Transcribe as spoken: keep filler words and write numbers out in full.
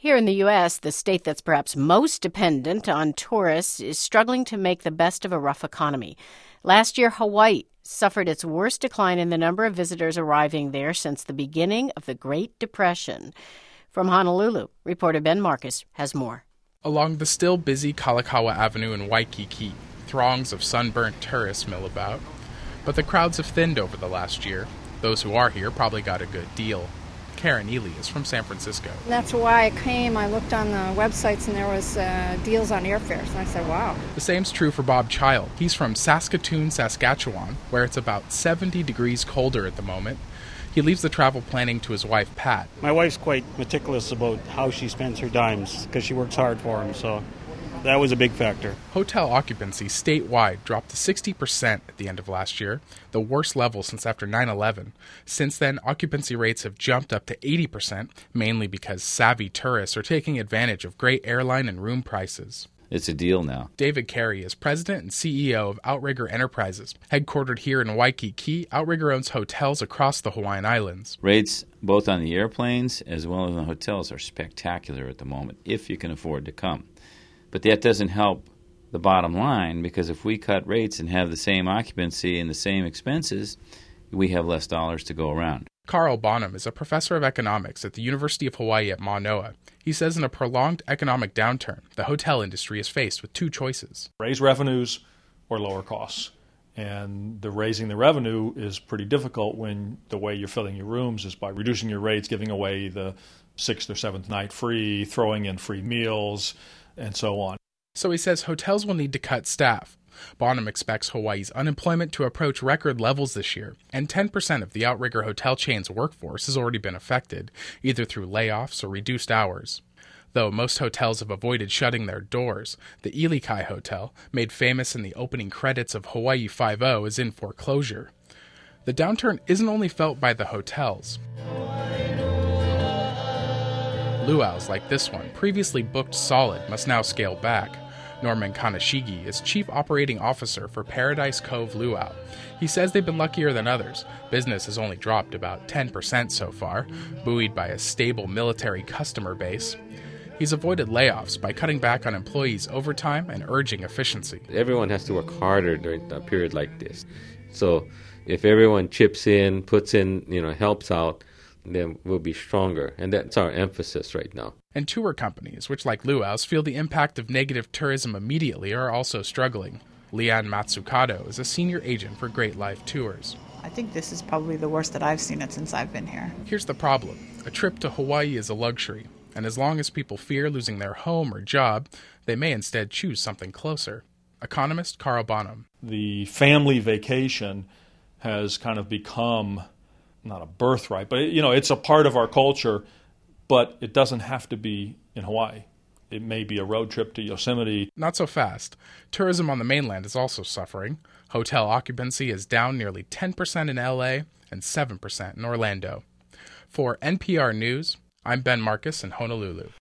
Here in the U S, the state that's perhaps most dependent on tourists is struggling to make the best of a rough economy. Last year, Hawaii suffered its worst decline in the number of visitors arriving there since the beginning of the Great Depression. From Honolulu, reporter Ben Marcus has more. Along the still busy Kalakaua Avenue in Waikiki, throngs of sunburnt tourists mill about. But the crowds have thinned over the last year. Those who are here probably got a good deal. Karen Ely is from San Francisco. That's why I came. I looked on the websites and there was uh, deals on airfares. And I said, wow. The same's true for Bob Child. He's from Saskatoon, Saskatchewan, where it's about seventy degrees colder at the moment. He leaves the travel planning to his wife, Pat. My wife's quite meticulous about how she spends her dimes because she works hard for him, so that was a big factor. Hotel occupancy statewide dropped to sixty percent at the end of last year, the worst level since after nine eleven. Since then, occupancy rates have jumped up to eighty percent, mainly because savvy tourists are taking advantage of great airline and room prices. It's a deal now. David Carey is president and C E O of Outrigger Enterprises. Headquartered here in Waikiki, Outrigger owns hotels across the Hawaiian Islands. Rates both on the airplanes as well as on the hotels are spectacular at the moment, if you can afford to come. But that doesn't help the bottom line, because if we cut rates and have the same occupancy and the same expenses, we have less dollars to go around. Carl Bonham is a professor of economics at the University of Hawaii at Manoa. He says in a prolonged economic downturn, the hotel industry is faced with two choices. Raise revenues or lower costs. And the raising the revenue is pretty difficult when the way you're filling your rooms is by reducing your rates, giving away the sixth or seventh night free, throwing in free meals, and so on. So he says hotels will need to cut staff. Bonham expects Hawaii's unemployment to approach record levels this year, and ten percent of the Outrigger hotel chain's workforce has already been affected, either through layoffs or reduced hours. Though most hotels have avoided shutting their doors, the Ilikai Hotel, made famous in the opening credits of Hawaii Five-O, is in foreclosure. The downturn isn't only felt by the hotels. Luau's like this one, previously booked solid, must now scale back. Norman Kaneshigi is Chief Operating Officer for Paradise Cove Luau. He says they've been luckier than others. Business has only dropped about ten percent so far, buoyed by a stable military customer base. He's avoided layoffs by cutting back on employees' overtime and urging efficiency. Everyone has to work harder during a period like this. So if everyone chips in, puts in, you know, helps out, then we'll be stronger. And that's our emphasis right now. And tour companies, which like Luau's feel the impact of negative tourism immediately, are also struggling. Leanne Matsukado is a senior agent for Great Life Tours. I think this is probably the worst that I've seen it since I've been here. Here's the problem. A trip to Hawaii is a luxury, and as long as people fear losing their home or job, they may instead choose something closer. Economist Carl Bonham. The family vacation has kind of become not a birthright, but you know, it's a part of our culture, but it doesn't have to be in Hawaii. It may be a road trip to Yosemite. Not so fast. Tourism on the mainland is also suffering. Hotel occupancy is down nearly ten percent in L A and seven percent in Orlando. For N P R News, I'm Ben Marcus in Honolulu.